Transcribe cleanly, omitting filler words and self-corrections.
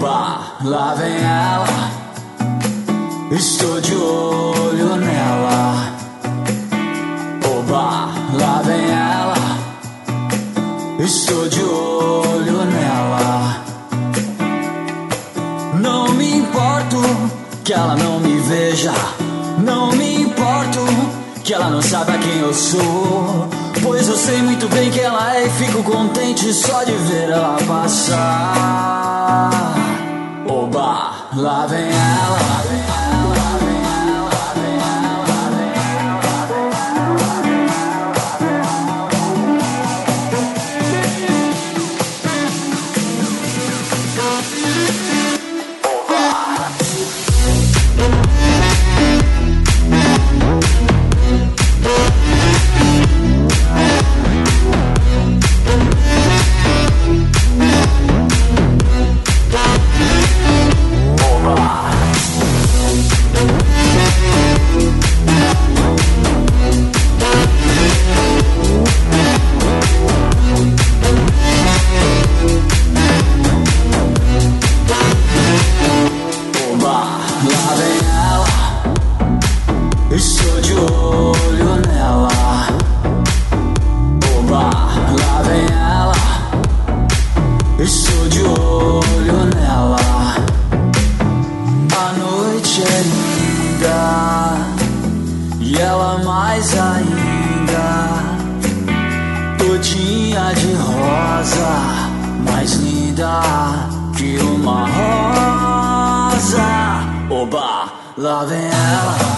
Oba, lá vem ela, estou de olho nela. Oba, lá vem ela, estou de olho nela. Não me importo que ela não me veja, não me importo que ela não saiba quem eu sou, pois eu sei muito bem quem ela é e fico contente só de ver ela passar. Oba, lá vem ela, lá vem ela, lá vem ela, lá vem ela, lá vem estou de olho nela. Oba, lá vem ela, estou de olho nela. A noite é linda e ela mais ainda, todinha de rosa, mais linda que uma rosa. Oba, lá vem ela.